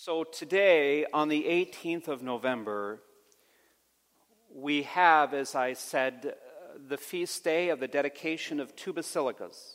So today, on the 18th of November, we have, as I said, the feast day of the dedication of two basilicas.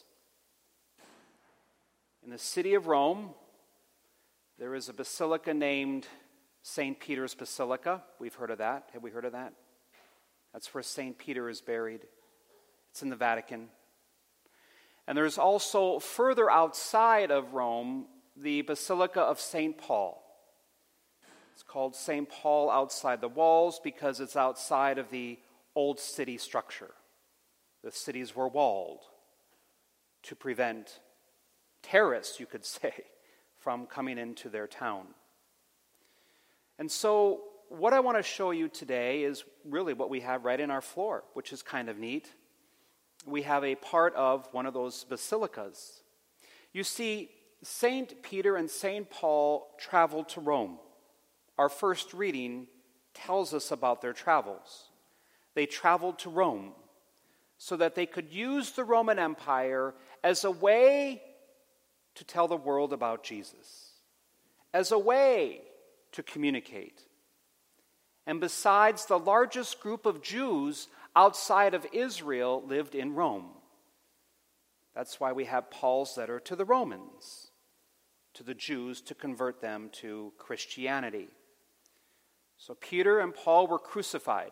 In the city of Rome, there is a basilica named St. Peter's Basilica. We've heard of that. Have we heard of that? That's where St. Peter is buried. It's in the Vatican. And there's also, further outside of Rome, the Basilica of St. Paul. It's called St. Paul outside the walls because it's outside of the old city structure. The cities were walled to prevent terrorists, you could say, from coming into their town. And so what I want to show you today is really what we have right in our floor, which is kind of neat. We have a part of one of those basilicas. You see, St. Peter and St. Paul traveled to Rome. Our first reading tells us about their travels. They traveled to Rome so that they could use the Roman Empire as a way to tell the world about Jesus, as a way to communicate. And besides, the largest group of Jews outside of Israel lived in Rome. That's why we have Paul's letter to the Romans, to the Jews, to convert them to Christianity. So Peter and Paul were crucified,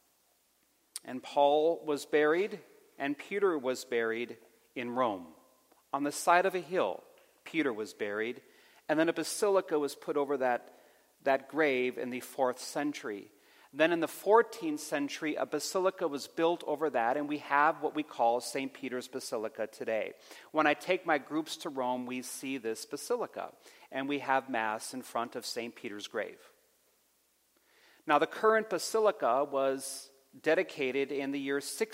and Paul was buried, and Peter was buried in Rome. On the side of a hill, Peter was buried, and then a basilica was put over that grave in the 4th century. Then in the 14th century, a basilica was built over that, and we have what we call St. Peter's Basilica today. When I take my groups to Rome, we see this basilica, and we have Mass in front of St. Peter's grave. Now, the current basilica was dedicated in the year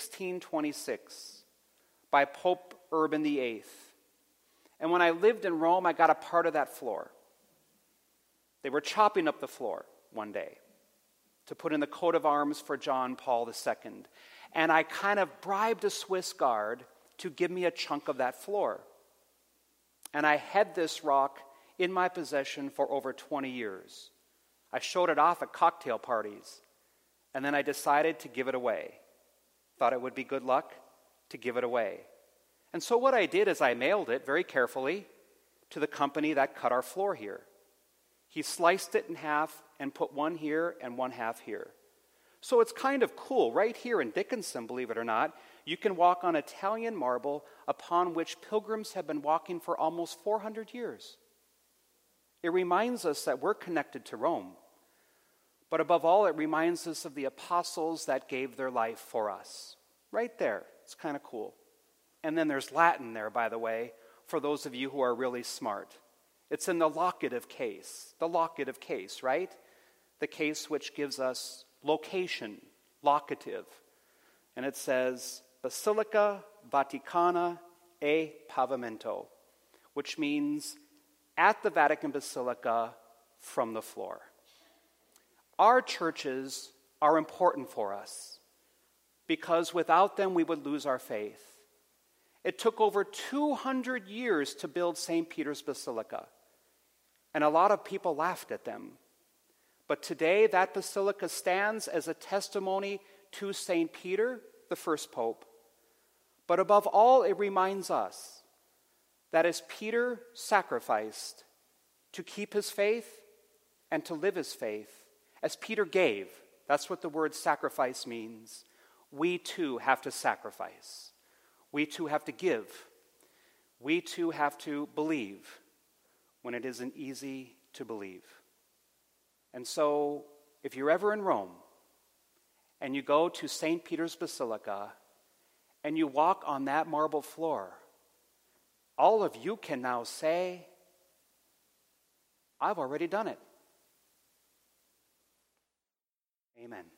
1626 by Pope Urban VIII. And when I lived in Rome, I got a part of that floor. They were chopping up the floor one day to put in the coat of arms for John Paul II. And I kind of bribed a Swiss guard to give me a chunk of that floor. And I had this rock in my possession for over 20 years. I showed it off at cocktail parties, and then I decided to give it away. Thought it would be good luck to give it away. And so what I did is I mailed it very carefully to the company that cut our floor here. He sliced it in half and put one here and one half here. So it's kind of cool. Right here in Dickinson, believe it or not, you can walk on Italian marble upon which pilgrims have been walking for almost 400 years. It reminds us that we're connected to Rome. But above all, it reminds us of the apostles that gave their life for us. Right there. It's kind of cool. And then there's Latin there, by the way, for those of you who are really smart. It's in the locative case. The locative case, right? The case which gives us location, locative. And it says, Basilica Vaticana e Pavimento, which means at the Vatican Basilica from the floor. Our churches are important for us because without them we would lose our faith. It took over 200 years to build St. Peter's Basilica, and a lot of people laughed at them. But today that basilica stands as a testimony to St. Peter, the first pope. But above all, it reminds us that as Peter sacrificed to keep his faith and to live his faith, as Peter gave, that's what the word sacrifice means, we too have to sacrifice. We too have to give. We too have to believe when it isn't easy to believe. And so, if you're ever in Rome and you go to St. Peter's Basilica and you walk on that marble floor, all of you can now say, I've already done it. Amen.